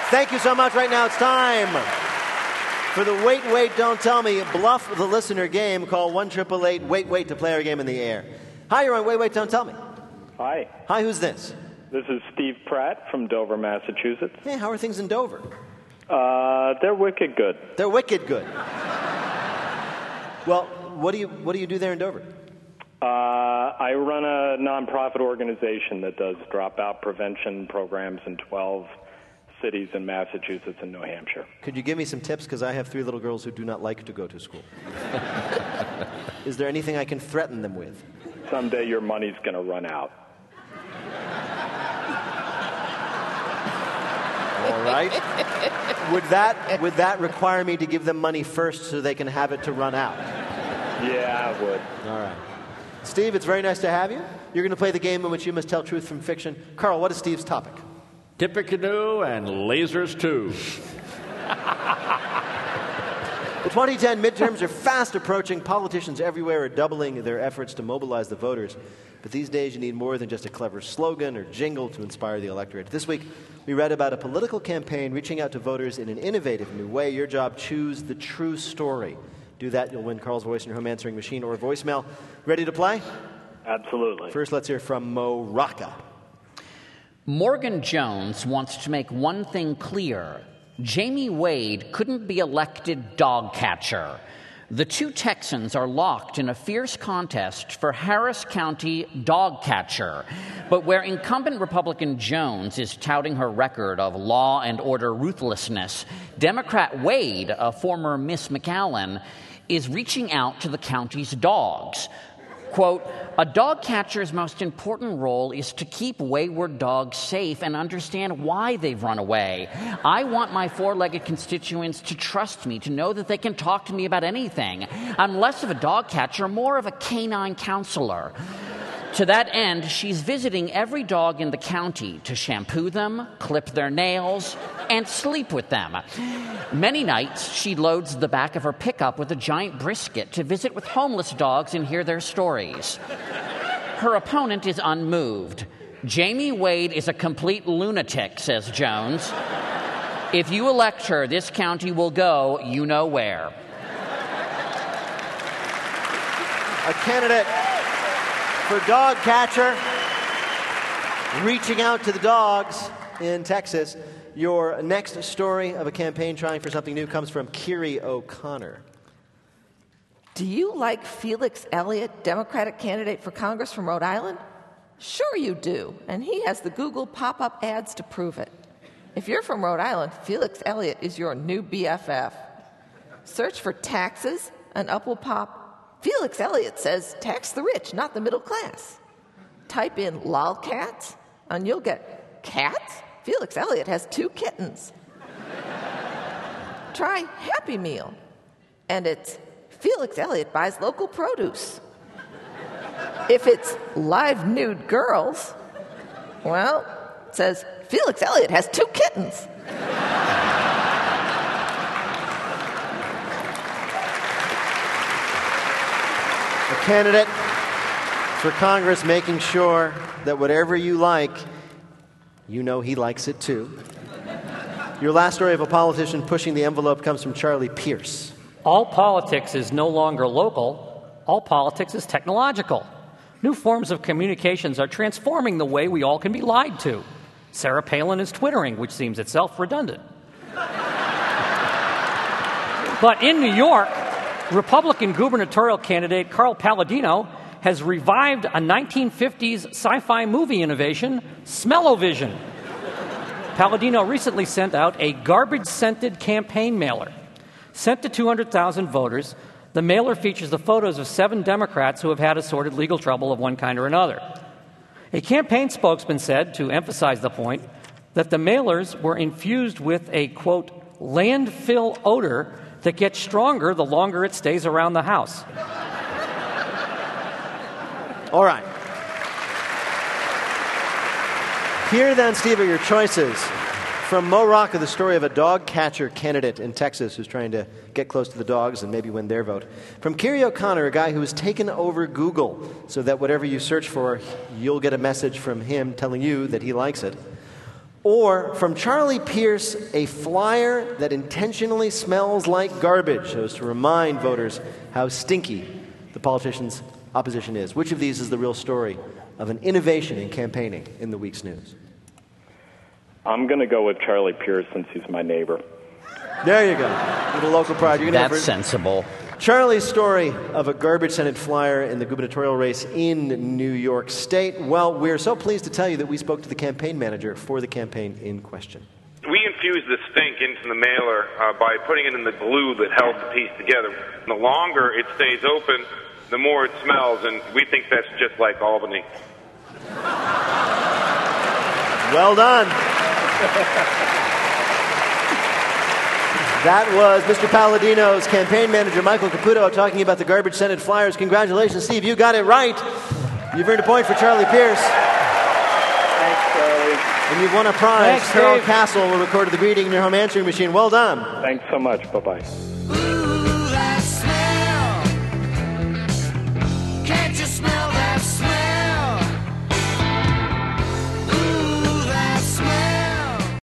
Thank you so much. Right now it's time for the Wait, Wait, Don't Tell Me Bluff the Listener game. Call 1-888-WAIT-WAIT to play our game in the air. Hi, you're on Wait, Wait, Don't Tell Me. Hi. Hi, who's this? This is Steve Pratt from Dover, Massachusetts. Hey, how are things in Dover? They're wicked good. They're wicked good. Well, what do you do there in Dover? I run a nonprofit organization that does dropout prevention programs in 12 cities in Massachusetts and New Hampshire. Could you give me some tips? Because I have 3 little girls who do not like to go to school. Is there anything I can threaten them with? Someday your money's going to run out. All right. Would that require me to give them money first so they can have it to run out? Yeah, I would. All right. Steve, it's very nice to have you. You're going to play the game in which you must tell truth from fiction. Carl, what is Steve's topic? Tippecanoe and lasers, too. The 2010 midterms are fast approaching. Politicians everywhere are doubling their efforts to mobilize the voters. But these days you need more than just a clever slogan or jingle to inspire the electorate. This week, we read about a political campaign reaching out to voters in an innovative new way. Your job, choose the true story. Do that, you'll win Carl's voice in your home answering machine or voicemail. Ready to play? Absolutely. First, let's hear from Mo Rocca. Morgan Jones wants to make one thing clear. Jamie Wade couldn't be elected dog catcher. The 2 Texans are locked in a fierce contest for Harris County dog catcher. But where incumbent Republican Jones is touting her record of law and order ruthlessness, Democrat Wade, a former Miss McAllen, is reaching out to the county's dogs. Quote, a dog catcher's most important role is to keep wayward dogs safe and understand why they've run away. I want my 4-legged constituents to trust me, to know that they can talk to me about anything. I'm less of a dog catcher, more of a canine counselor. To that end, she's visiting every dog in the county to shampoo them, clip their nails, and sleep with them. Many nights, she loads the back of her pickup with a giant brisket to visit with homeless dogs and hear their stories. Her opponent is unmoved. Jamie Wade is a complete lunatic, says Jones. If you elect her, this county will go you know where. A candidate for dog catcher, reaching out to the dogs in Texas. Your next story of a campaign trying for something new comes from Kiri O'Connor. Do you like Felix Elliott, Democratic candidate for Congress from Rhode Island? Sure you do, and he has the Google pop-up ads to prove it. If you're from Rhode Island, Felix Elliott is your new BFF. Search for taxes, and up will pop Felix Elliott says tax the rich, not the middle class. Type in lolcats, and you'll get cats? Felix Elliott has 2 kittens. Try Happy Meal, and it's Felix Elliott buys local produce. If it's live nude girls, well, it says Felix Elliott has 2 kittens. A candidate for Congress making sure that whatever you like, you know he likes it too. Your last story of a politician pushing the envelope comes from Charlie Pierce. All politics is no longer local. All politics is technological. New forms of communications are transforming the way we all can be lied to. Sarah Palin is twittering, which seems itself redundant. But in New York, Republican gubernatorial candidate Carl Palladino has revived a 1950s sci-fi movie innovation, Smell-O-Vision. Palladino recently sent out a garbage-scented campaign mailer. Sent to 200,000 voters, the mailer features the photos of 7 Democrats who have had assorted legal trouble of one kind or another. A campaign spokesman said, to emphasize the point, that the mailers were infused with a, quote, landfill odor that gets stronger the longer it stays around the house. All right. Here then, Steve, are your choices. From Mo Rocca, the story of a dog catcher candidate in Texas who's trying to get close to the dogs and maybe win their vote. From Kiri O'Connor, a guy who has taken over Google so that whatever you search for, you'll get a message from him telling you that he likes it. Or from Charlie Pierce, a flyer that intentionally smells like garbage, so as to remind voters how stinky the politician's opposition is. Which of these is the real story of an innovation in campaigning in the week's news? I'm going to go with Charlie Pierce since he's my neighbor. There you go. With a local pride. You're gonna That's sensible. Charlie's story of a garbage-scented flyer in the gubernatorial race in New York State. Well, we're so pleased to tell you that we spoke to the campaign manager for the campaign in question. We infused the stink into the mailer by putting it in the glue that held the piece together. And the longer it stays open, the more it smells, and we think that's just like Albany. Well done. That was Mr. Palladino's campaign manager, Michael Caputo, talking about the garbage-scented flyers. Congratulations, Steve. You got it right. You've earned a point for Charlie Pierce. Thanks, Charlie. And you've won a prize. Thanks, Carol Steve. Castle will record the greeting in your home answering machine. Well done. Thanks so much. Bye-bye.